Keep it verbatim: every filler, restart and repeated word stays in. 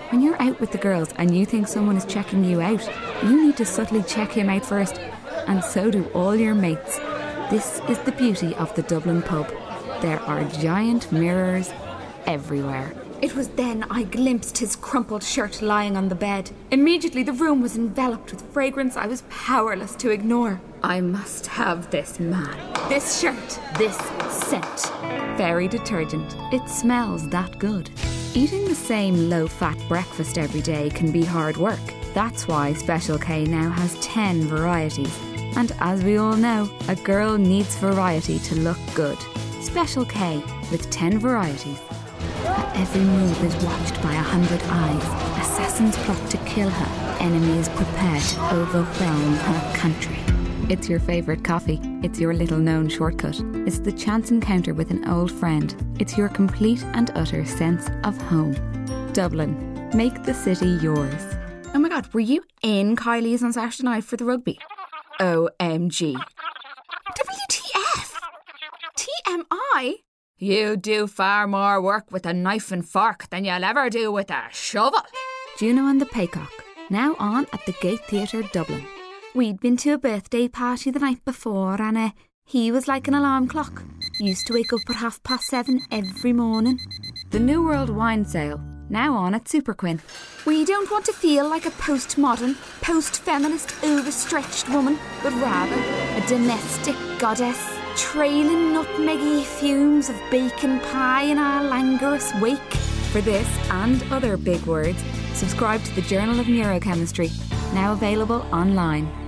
When you're out with the girls and you think someone is checking you out, you need to subtly check him out first. And so do all your mates. This is the beauty of the Dublin pub. There are giant mirrors everywhere. It was then I glimpsed his crumpled shirt lying on the bed. Immediately the room was enveloped with fragrance I was powerless to ignore. I must have this man, this shirt, this scent. Fairy detergent. It smells that good. Eating the same low-fat breakfast every day can be hard work. That's why Special K now has ten varieties. And as we all know, a girl needs variety to look good. Special K with ten varieties. Her every move is watched by a hundred eyes. Assassins plot to kill her. Enemies prepare to overwhelm her country. It's your favourite coffee. It's your little known shortcut. It's the chance encounter with an old friend. It's your complete and utter sense of home. Dublin. Make the city yours. Oh my God, were you in Kylie's on Saturday night for the rugby? O M G. W T F? T M I? You do far more work with a knife and fork than you'll ever do with a shovel. Juno and the Paycock. Now on at the Gate Theatre, Dublin. We'd been to a birthday party the night before and uh, he was like an alarm clock. Used to wake up at half past seven every morning. The New World Wine Sale. Now on at Super Quinn. We don't want to feel like a postmodern, post-feminist, overstretched woman, but rather a domestic goddess, trailing nutmeggy fumes of bacon pie in our languorous wake. For this and other big words, subscribe to the Journal of Neurochemistry, now available online.